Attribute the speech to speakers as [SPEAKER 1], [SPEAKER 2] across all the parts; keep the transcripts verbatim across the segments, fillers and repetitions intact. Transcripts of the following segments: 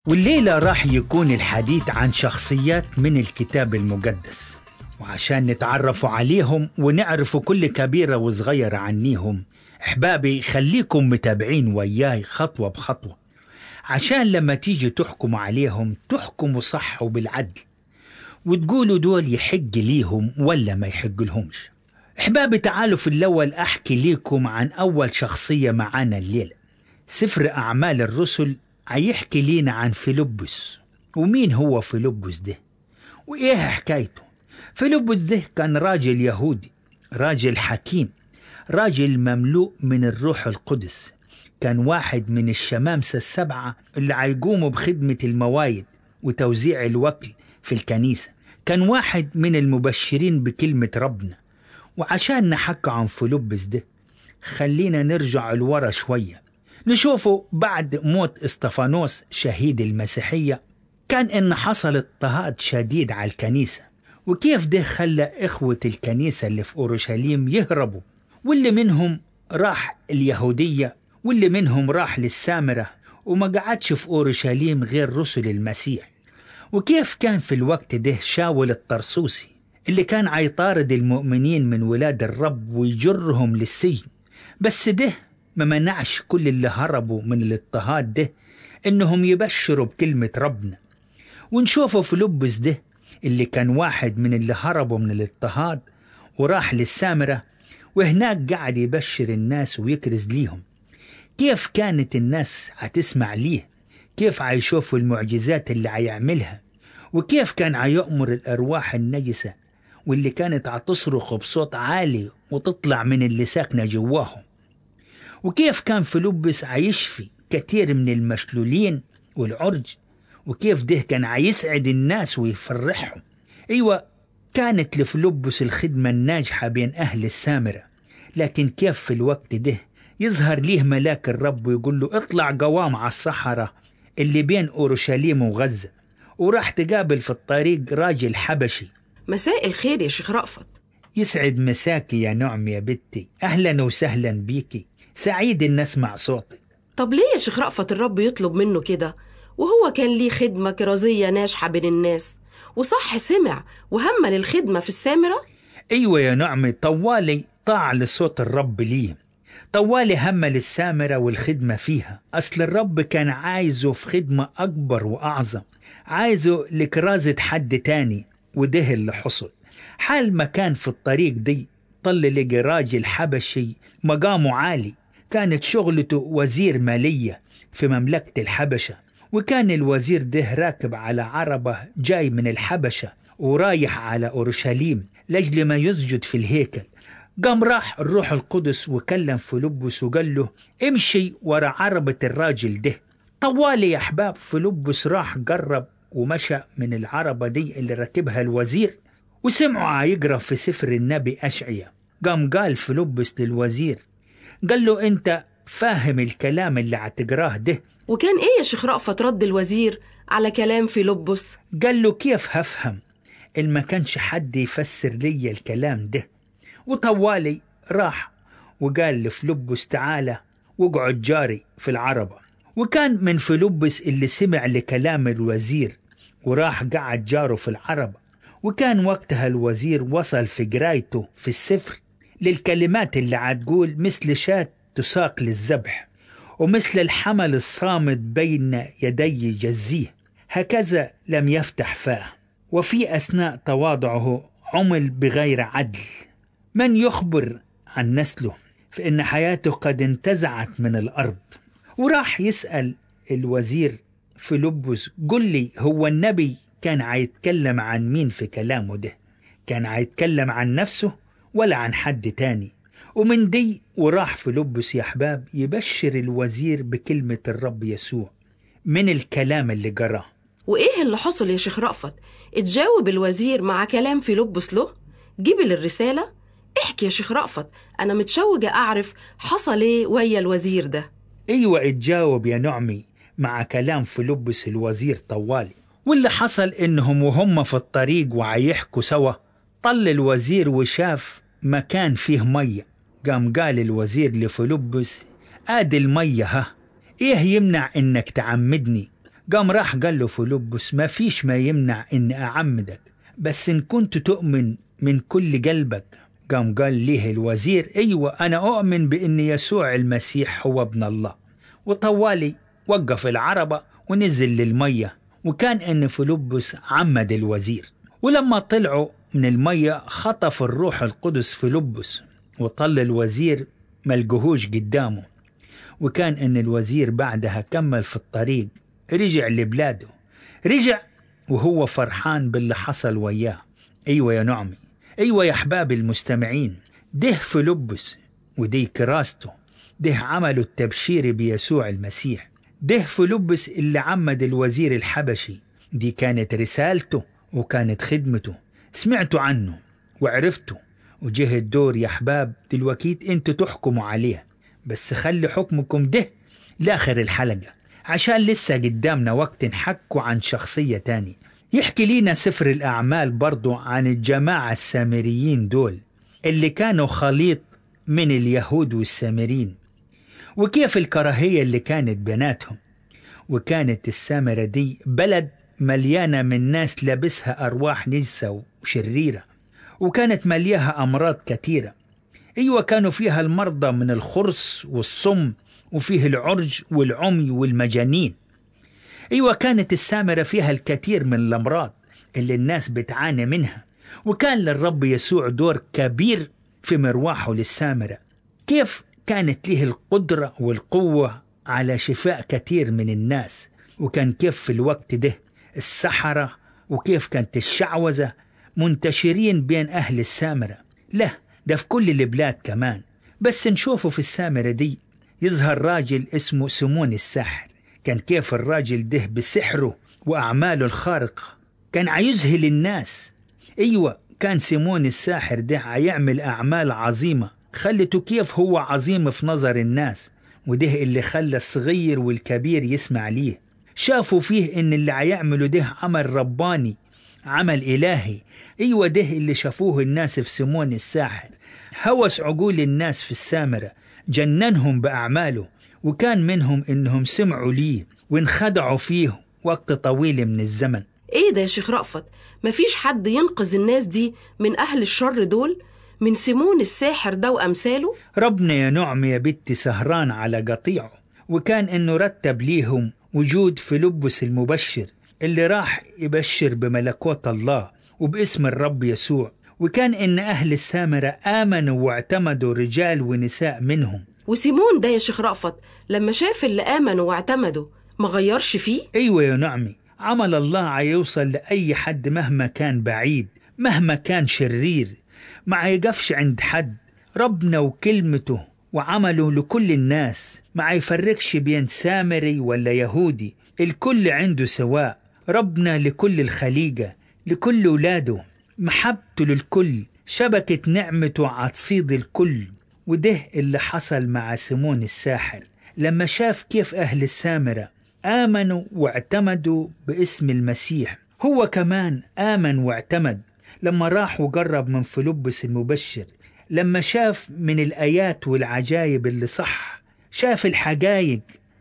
[SPEAKER 1] والليلة راح يكون الحديث عن شخصيات من الكتاب المقدس، وعشان نتعرفوا عليهم ونعرفوا كل كبيرة وصغيرة عنيهم. أحبابي خليكم متابعين وياي خطوة بخطوة، عشان لما تيجي تحكموا عليهم تحكموا صح وبالعدل، وتقولوا دول يحق ليهم ولا ما يحق لهمش. أحبابي تعالوا في الأول أحكي ليكم عن أول شخصية معانا الليلة. سفر أعمال الرسل هيحكي لينا عن فيلبس. ومين هو فيلبس ده؟ وإيه حكايته؟ فيلبس ده كان راجل يهودي، راجل حكيم، راجل مملوء من الروح القدس. كان واحد من الشمامسة السبعة اللي هيقوموا بخدمة الموايد وتوزيع الوكل في الكنيسة. كان واحد من المبشرين بكلمة ربنا. وعشان نحكي عن فيلبس ده خلينا نرجع لورا شوية، نشوفه بعد موت استفانوس شهيد المسيحية. كان إن حصل اضطهاد شديد على الكنيسة، وكيف ده خلى إخوة الكنيسة اللي في أورشليم يهربوا، واللي منهم راح اليهودية واللي منهم راح للسامرة، وما قعدش في أورشليم غير رسل المسيح. وكيف كان في الوقت ده شاول الطرسوسي اللي كان عيطارد المؤمنين من ولاد الرب ويجرهم للسجن، بس ده ما منعش كل اللي هربوا من الاضطهاد ده انهم يبشروا بكلمة ربنا. ونشوفوا فيلبس ده اللي كان واحد من اللي هربوا من الاضطهاد وراح للسامرة، وهناك قاعد يبشر الناس ويكرز ليهم. كيف كانت الناس هتسمع ليه، كيف هيشوفوا المعجزات اللي هيعملها، وكيف كان هيأمر الأرواح النجسة واللي كانت هتصرخ بصوت عالي وتطلع من اللي ساكنة جواهم. وكيف كان فيلبس عيشفي كثير من المشلولين والعرج، وكيف ده كان عيسعد الناس ويفرحهم. أيوة، كانت لفيلبس الخدمة الناجحة بين أهل السامرة. لكن كيف في الوقت ده يظهر ليه ملاك الرب ويقول له اطلع قوام على الصحراء اللي بين أورشليم وغزة، وراح تقابل في الطريق راجل حبشي.
[SPEAKER 2] مساء الخير يا شيخ رأفت.
[SPEAKER 1] يسعد مساكي يا نعم يا بنتي، أهلا وسهلا بيكي، سعيد إن أسمع صوتك.
[SPEAKER 2] طب ليه يا شيخ رأفت الرب يطلب منه كده وهو كان ليه خدمة كرازية ناجحة بين الناس، وصح سمع وهمل الخدمة في السامرة؟
[SPEAKER 1] أيوة يا نعمي، طوالي طاع لصوت الرب ليه، طوالي همل السامرة والخدمة فيها. أصل الرب كان عايزه في خدمة أكبر وأعظم، عايزه لكرازة حد تاني، وده اللي حصل. حال ما كان في الطريق دي طل لقى راجل حبشي مقامه عالي، كانت شغلته وزير مالية في مملكة الحبشة. وكان الوزير ده راكب على عربة جاي من الحبشة ورايح على أورشليم لجل ما يسجد في الهيكل. قام راح الروح القدس وكلم فيلبس وقال له امشي ورا عربة الراجل ده. طوالي يا أحباب فيلبس راح قرب ومشى من العربة دي اللي ركبها الوزير، وسمعوا يقرأ في سفر النبي أشعيا. قام قال فيلبس للوزير، قال له انت فاهم الكلام اللي هتقراه ده؟
[SPEAKER 2] وكان ايه يا شيخ رأفت رد الوزير على كلام فيلبس؟
[SPEAKER 1] قال له كيف هفهم إن ما كانش حد يفسر لي الكلام ده. وطوالي راح وقال لفيلبس تعالى واقعد جاري في العربة. وكان من فيلبس اللي سمع لكلام الوزير وراح قعد جاره في العربة. وكان وقتها الوزير وصل في قرايته في السفر للكلمات اللي عتقول مثل شاة تساق للذبح، ومثل الحمل الصامت بين يدي جزيه، هكذا لم يفتح فاه، وفي أثناء تواضعه عمل بغير عدل. من يخبر عن نسله فإن حياته قد انتزعت من الأرض. وراح يسأل الوزير فيلبس، قل لي هو النبي كان عيتكلم عن مين في كلامه ده؟ كان عيتكلم عن نفسه ولا عن حد تاني؟ ومن دي وراح فيلبس يا أحباب يبشر الوزير بكلمة الرب يسوع من الكلام اللي قراه.
[SPEAKER 2] وإيه اللي حصل يا شيخ رأفت؟ اتجاوب الوزير مع كلام فيلبس له؟ جيب الرسالة؟ احكي يا شيخ رأفت، أنا متشوجة أعرف حصل إيه ويا الوزير ده.
[SPEAKER 1] أيوة اتجاوب يا نعمي مع كلام فيلبس الوزير طوالي. واللي حصل إنهم وهم في الطريق وعيحكوا سوا طل الوزير وشاف مكان فيه مية. قام قال الوزير لفيلبس آدي المية ها، إيه يمنع إنك تعمدني قام راح قال له فيلبس ما فيش ما يمنع إني أعمدك، بس إن كنت تؤمن من كل قلبك. قام قال ليه الوزير أيوة أنا أؤمن بأن يسوع المسيح هو ابن الله. وطوالي وقف العربة ونزل للمية، وكان أن فيلبس عمد الوزير. ولما طلعوا من المية خطف الروح القدس فيلبس وطل الوزير ملقهوش قدامه. وكان أن الوزير بعدها كمل في الطريق، رجع لبلاده، رجع وهو فرحان باللي حصل وياه. أيوة يا نعمي، أيوة يا أحباب المستمعين، ده فيلبس ودي كراسته، ده عمله التبشير بيسوع المسيح، ده فيلبس اللي عمد الوزير الحبشي، دي كانت رسالته وكانت خدمته. سمعتوا عنه وعرفتوا، وجه الدور يا أحباب دلوقتي انتوا تحكموا عليه، بس خلي حكمكم ده لآخر الحلقة عشان لسه قدامنا وقت نحكوا عن شخصية تاني. يحكي لينا سفر الأعمال برضو عن الجماعة السامريين دول اللي كانوا خليط من اليهود والسامرين، وكيف الكراهية اللي كانت بيناتهم. وكانت السامرة دي بلد مليانة من ناس لابسها أرواح نجسة وشريرة، وكانت ملياها أمراض كثيرة. أيوة كانوا فيها المرضى من الخرس والصم، وفيه العرج والعمي والمجانين. أيوة كانت السامرة فيها الكثير من الأمراض اللي الناس بتعاني منها، وكان للرب يسوع دور كبير في مرواحه للسامرة. كيف كانت له القدرة والقوة على شفاء كثير من الناس، وكان كيف في الوقت ده السحرة وكيف كانت الشعوذة منتشرين بين أهل السامرة. لا ده في كل البلاد كمان. بس نشوفه في السامرة دي يظهر راجل اسمه سيمون الساحر. كان كيف الراجل ده بسحره وأعماله الخارقة كان عيذهل الناس. أيوة كان سيمون الساحر ده عيعمل أعمال عظيمة خلته كيف هو عظيم في نظر الناس، وده اللي خلى الصغير والكبير يسمع ليه. شافوا فيه إن اللي عيعمله ده عمل رباني، عمل إلهي. أيوة ده اللي شافوه الناس في سيمون الساحر، هوس عقول الناس في السامرة، جننهم بأعماله، وكان منهم إنهم سمعوا ليه وانخدعوا فيه وقت طويل من الزمن.
[SPEAKER 2] ايه ده يا شيخ رأفت؟ مفيش حد ينقذ الناس دي من أهل الشر دول، من سيمون الساحر ده وأمثاله؟
[SPEAKER 1] ربنا يا نعم يا بنتي سهران على قطيعه، وكان إنه رتب ليهم وجود فيلبس المبشر اللي راح يبشر بملكوت الله وباسم الرب يسوع. وكان إن أهل السامرة آمنوا واعتمدوا رجال ونساء منهم.
[SPEAKER 2] وسيمون ده يا شيخ رأفت لما شاف اللي آمنوا واعتمدوا ما غيرش فيه؟
[SPEAKER 1] أيوة يا نعمي، عمل الله عيوصل لأي حد مهما كان بعيد، مهما كان شرير، ما يقفش عند حد. ربنا وكلمته وعمله لكل الناس، ما يفرقش بين سامري ولا يهودي، الكل عنده سواء. ربنا لكل الخليقة، لكل ولاده، محبته للكل، شبكة نعمته عتصيد الكل. وده اللي حصل مع سيمون الساحر لما شاف كيف أهل السامرة آمنوا واعتمدوا باسم المسيح. هو كمان آمن واعتمد لما راح وقرب من فيلبس المبشر، لما شاف من الآيات والعجائب اللي صح، شاف الحقائق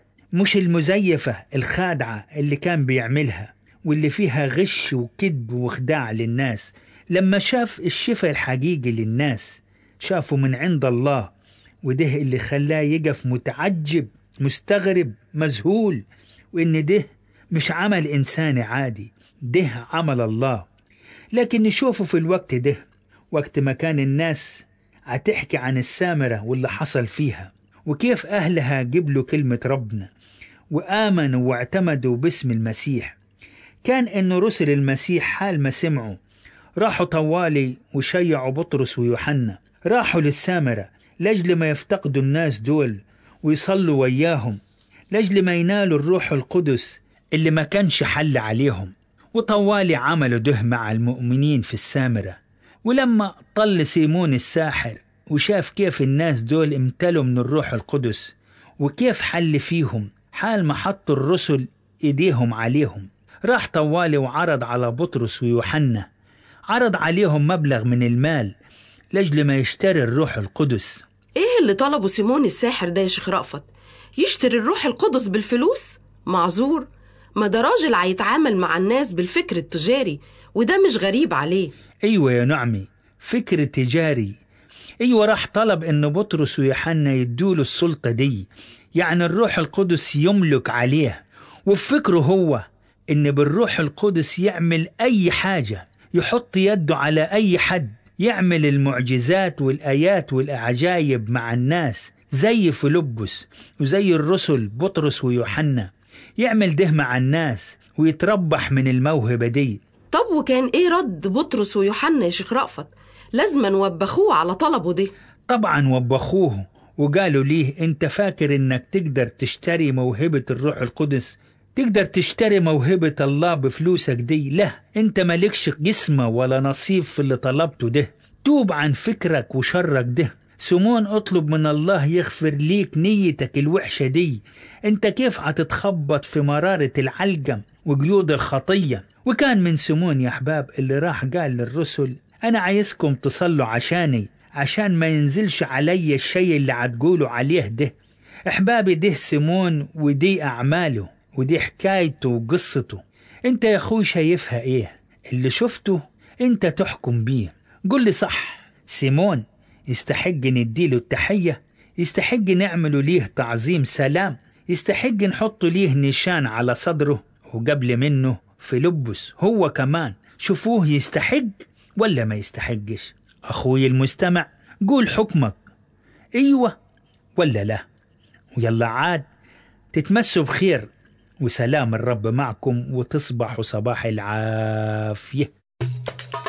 [SPEAKER 1] مش المزيفة الخادعة اللي كان بيعملها واللي فيها غش وكذب وخداع للناس. لما شاف الشفاء الحقيقي للناس شافه من عند الله، وده اللي خلاه يقف متعجب مستغرب مذهول، وإن ده مش عمل إنساني عادي، ده عمل الله. لكن نشوفه في الوقت ده، وقت ما كان الناس هتحكي عن السامرة واللي حصل فيها، وكيف أهلها قبلوا كلمة ربنا وآمنوا واعتمدوا باسم المسيح. كان إنه رسل المسيح حال ما سمعوا راحوا طوالي وشيعوا بطرس ويوحنا، راحوا للسامرة لأجل ما يفتقدوا الناس دول ويصلوا وياهم، لأجل ما ينالوا الروح القدس اللي ما كانش حل عليهم. وطوالي عملوا ده مع المؤمنين في السامرة. ولما طل سيمون الساحر وشاف كيف الناس دول امتلوا من الروح القدس وكيف حل فيهم حال ما حطوا الرسل ايديهم عليهم، راح طوالي وعرض على بطرس ويوحنا، عرض عليهم مبلغ من المال لأجل ما يشتري الروح القدس.
[SPEAKER 2] ايه اللي طلبه سيمون الساحر ده يا شيخ رأفت؟ يشتري الروح القدس بالفلوس؟ معذور، ما ده راجل هيتعامل مع الناس بالفكر التجاري، وده مش غريب عليه.
[SPEAKER 1] أيوة يا نعمي، فكر تجاري. أيوة، راح طلب إن بطرس ويوحنا يدوله السلطة دي، يعني الروح القدس يملك عليه، وفكره هو إن بالروح القدس يعمل أي حاجة، يحط يده على أي حد، يعمل المعجزات والآيات والأعجايب مع الناس زي فيلبس وزي الرسل بطرس ويوحنا، يعمل ده مع الناس ويتربح من الموهبة دي.
[SPEAKER 2] طب وكان إيه رد بطرس ويوحنا يا شيخ رأفت؟ لازما وبخوه على طلبه ده.
[SPEAKER 1] طبعا وبخوه وقالوا ليه: انت فاكر انك تقدر تشتري موهبة الروح القدس؟ تقدر تشتري موهبة الله بفلوسك دي؟ لا، انت مالكش قسمة ولا نصيب في اللي طلبته ده. توب عن فكرك وشرك ده. سمون، اطلب من الله يغفر ليك نيتك الوحشة دي. انت كيف هتتخبط في مرارة العلقم وقيود الخطية؟ وكان من سمون يا احباب اللي راح قال للرسل: انا عايزكم تصلوا عشاني، عشان ما ينزلش علي الشيء اللي هتقولوا عليه ده. احبابي، ده سمون ودي اعماله ودي حكايته وقصته. انت يا اخوي شايفها ايه؟ اللي شفته انت تحكم بيه. قل لي صح، سيمون يستحق نديله التحية؟ يستحق نعمله ليه تعظيم سلام؟ يستحق نحط ليه نشان على صدره؟ وقبل منه فيلبس هو كمان، شوفوه يستحق ولا ما يستحقش؟ أخوي المستمع، قول حكمك، أيوة ولا لا؟ ويلا عاد تتمسوا بخير، وسلام الرب معكم، وتصبحوا صباح العافية.